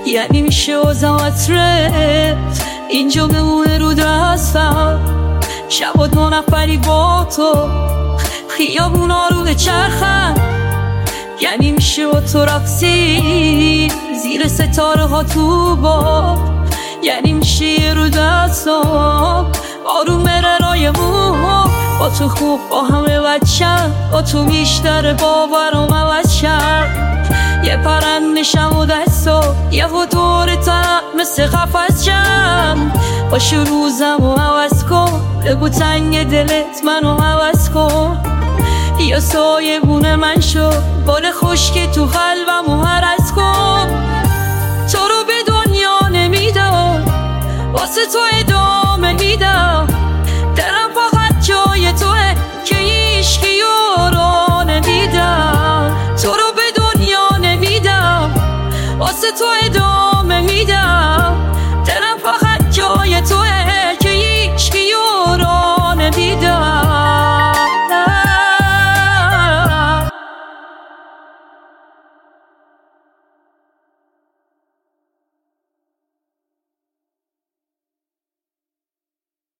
یعنی میشه وزمت رفت اینجا بمونه رو دستم، شب و 2 نفری با تو خیابونا رو به چرخم. یعنی میشه با تو رقصی زیر ستاره ها تو باد، یعنی میشه یه رو دستم آروم بره رای موها. با تو خوب با همه بچم، با تو بیشتر باورم عوض شد. یه پرندشم و دستا یه دور تنم مثل قفس شم. باشه روزم و عوض کن، بگو تنگ دلت منو عوض کن. یا سایه بونه من شو، بال خشکی تو قلبم و هرس کن. تو رو به دنیا نمیدم، واسه تو